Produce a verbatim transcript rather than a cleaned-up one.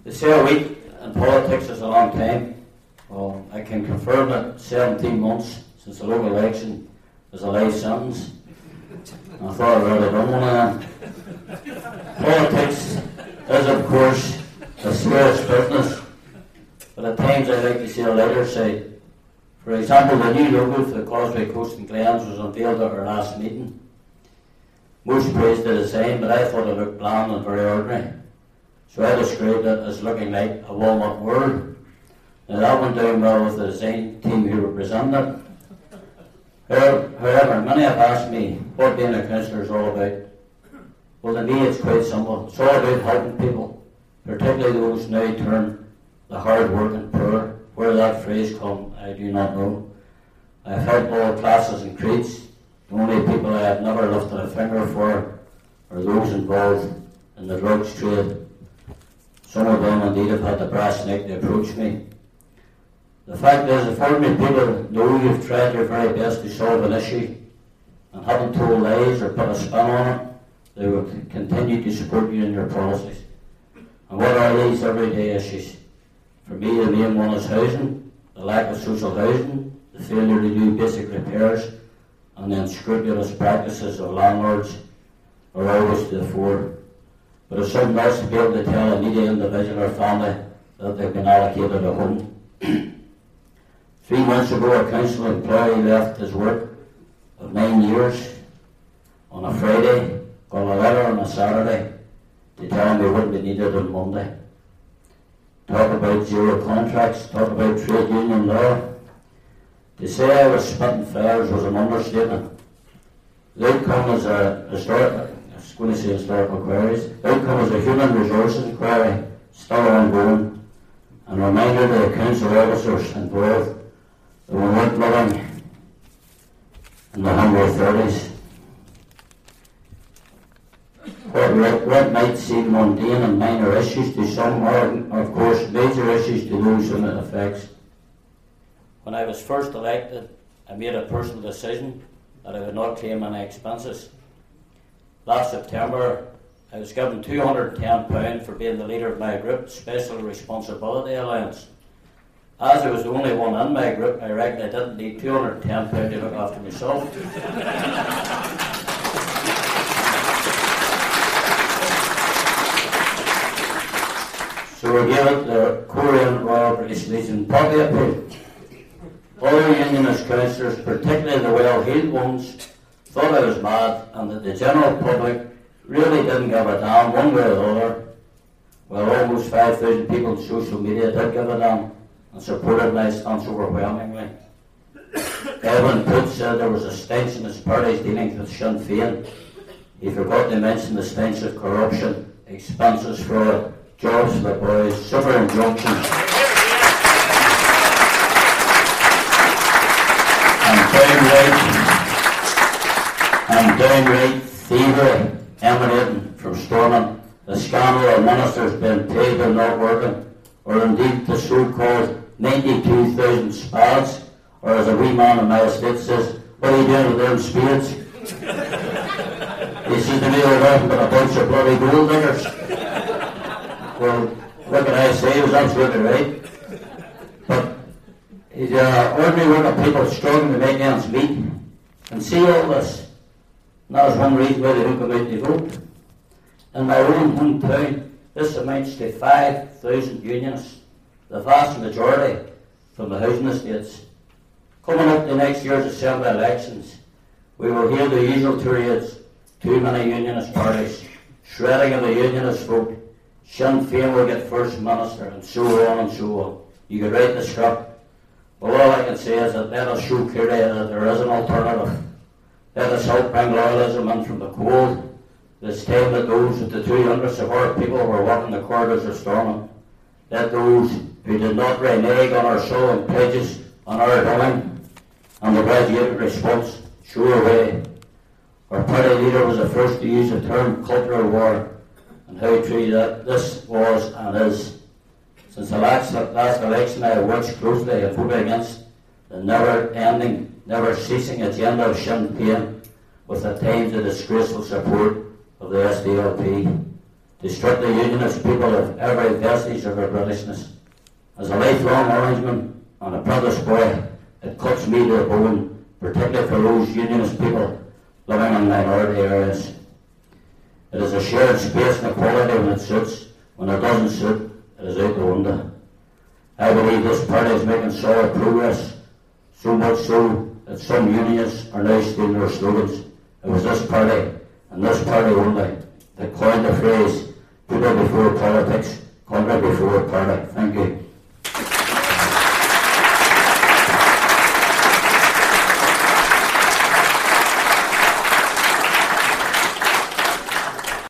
They say a week in politics is a long time. Well, I can confirm that seventeen months since the local election is a life sentence. I thought I'd rather done one of them. Politics is, of course, a serious business, but at times I like to see a lighter side. For example, the new logo for the Causeway Coast and Glens was unveiled at our last meeting. Most praised the design, but I thought it looked bland and very ordinary. So I described it as looking like a walnut world. Now that went down well with the design team who represented it. However, many have asked me what being a councillor is all about. Well, to me it's quite simple. It's all about helping people, particularly those now termed the hard working poor. Where that phrase come, I do not know. I've helped all classes and creeds. The only people I have never lifted a finger for are those involved in the drugs trade. Some of them indeed have had the brass neck to approach me. The fact is, if ordinary people know you've tried your very best to solve an issue and haven't told lies or put a spin on it, they will continue to support you in your policies. And what are these everyday issues? For me, the main one is housing, the lack of social housing, the failure to do basic repairs, and the unscrupulous practices of landlords are always to the fore. But it's something else to be able to tell a needy individual or family that they've been allocated a home. Three months ago, a council employee left his work of nine years on a Friday, got a letter on a Saturday to tell him he wouldn't be needed on Monday. Talk about zero contracts, talk about trade union law. To say I was spitting fires was an understatement. The outcome is a historical, I was going to say historical queries, the outcome is a human resources query, still ongoing, and a reminder to the council officers involved that we weren't living in the humble thirties. What, what might seem mundane and minor issues to some are, of course, major issues to those whom it affects. When I was first elected, I made a personal decision that I would not claim any expenses. Last September, I was given two hundred and ten pounds for being the leader of my group, Special Responsibility Alliance. As I was the only one in my group, I reckon I didn't need two hundred and ten pounds to look after myself. So we gave it the Korean Royal British Legion Poppy Appeal. Other unionist councillors, particularly the well-heeled ones, thought I was mad and that the general public really didn't give a damn one way or the other. Well, almost five thousand people on social media did give a damn and supported my stance overwhelmingly. Evan Poots said there was a stench in his party's dealings with Sinn Féin. He forgot to mention the stench of corruption, expenses fraud, jobs for the boys, super injunctions, and downright, and downright thievery emanating from storming the scandal of ministers being paid and not working, or indeed the so-called ninety-two thousand spads, or as a wee man in my estate says, what are you doing with them spades? He says to me, they're nothing but a bunch of bloody gold diggers. Well, what can I say? He was absolutely right. But he's uh, ordinary working people struggling to make ends meet and see all this. And that was one reason why they don't come out to vote. In my own hometown, this amounts to five thousand unionists, the vast majority from the housing estates. Coming up to next year's Assembly elections, we will hear the usual tirades, too many unionist parties, shredding of the unionist vote, Sinn Féin will get First Minister, and so on and so on. You could write the script. But all I can say is that let us show clearly that there is an alternative. Let us help bring loyalism in from the cold. It's time that those with the two hundredths of our people were walking the corridors of Stormont. Let those who did not renege on our solemn pledges on our doing and the graduated response show a way. Our party leader was the first to use the term cultural war, and how true that this was and is. Since the last, last election, I have watched closely and voted against the never-ending, never-ceasing agenda of Sinn Féin, with at times the disgraceful support of the S D L P. to strip the unionist people of every vestige of their Britishness. As a lifelong Orangeman and a British boy, it cuts me to the bone, particularly for those unionist people living in minority areas. It is a shared space and equality when it suits. When it doesn't suit, it is out the window. I believe this party is making solid progress, so much so that some unionists are now stealing their slogans. It was this party, and this party only, that coined the phrase, people before politics, country before party.